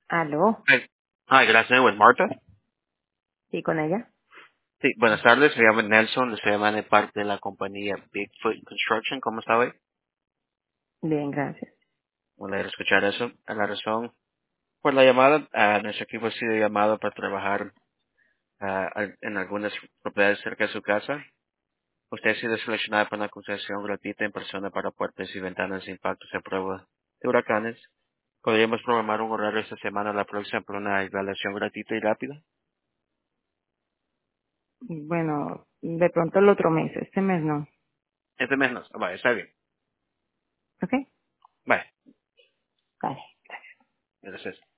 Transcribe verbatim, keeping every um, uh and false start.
Aló, Hi, Hi, good afternoon, with Marta. sí, con ella. Sí, buenas tardes, me llamo Nelson, le estoy llamando de parte de la compañía Bigfoot Construction. ¿Cómo está hoy? Bien, gracias. Me alegra escuchar eso. A la razón por la llamada, ah, nuestro equipo ha sido llamado para trabajar ah, al- en algunas propiedades cerca de su casa. Usted ha sido seleccionado para una concesión gratuita en persona para puertas y ventanas de impactos a prueba de huracanes. ¿Podríamos programar un horario esta semana o la próxima para una evaluación gratuita y rápida? Bueno, de pronto el otro mes, este mes no. Este mes no. Vale, está bien. ¿Ok? Vale, Vale. gracias.